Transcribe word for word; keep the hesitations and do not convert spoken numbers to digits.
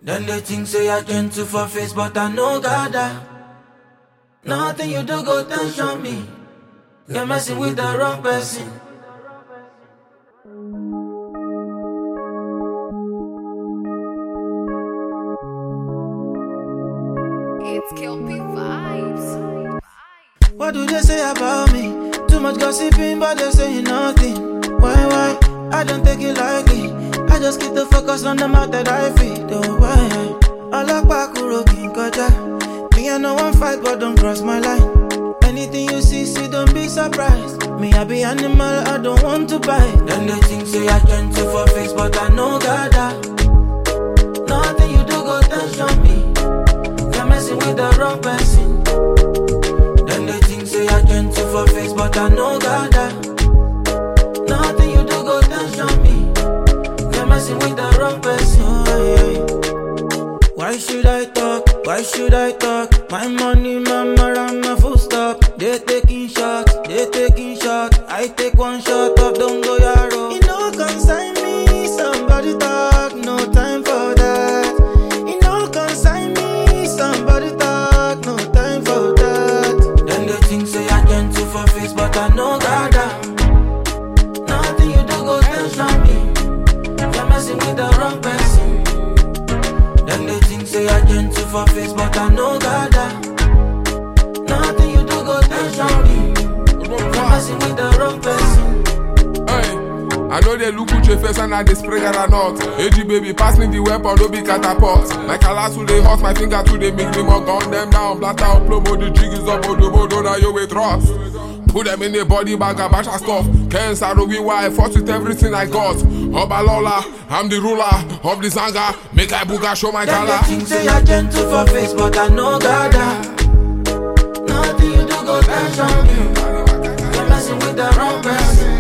Then they think say I gentle for face, but I know God. Nothing you do go tension me. You're messing with the wrong person. It's Kelpie Vibes. What do they say about me? Too much gossiping, but they're saying nothing. Why, why? I don't take it lightly. I just keep the focus on the mouth that I feed. Oh, why? I like Bakuro King Koja. Me, I know one fight, but don't cross my line. Anything you see, see, don't be surprised. Me, I be animal, I don't want to bite. Then they think say I gentle for face, but I know God. Nothing you do go tension me. You're messing with the wrong person. Then they think say I gentle for face, but I know God. Nothing you do go tension me. You're messing with the wrong person. Oh, yeah. Why should I talk? Why should I talk? My money, mama, I'm my full stop. They taking shots, they taking shots. I take one shot up, don't go yaro. It no consign me, somebody talk, no time for that. It no consign me, somebody talk, no time for that. Then they think say I gentle for face, but I know God. Nothing you do go tension me. You're messing with the wrong person. Then they think say I gentle for face, but I know God. Nothing you do go tension me. You're messing with the wrong person. Hey, I know they look at your face and I they spray or not. A G baby, pass me the weapon, don't be catapult. My colors to the hot, my finger to the make them all gun them down. Blatter up, plomo, the jig is up, the bodo, now you with trust. Put them in the body bag, a batch of stuff. Can't sorrow be why I fought with everything I got. Obalola, I'm the ruler of the Zanga. Make I booga show my Then color. they think say I gentle for face, but I know God. Nothing you do go tension me. You're messing with the wrong person.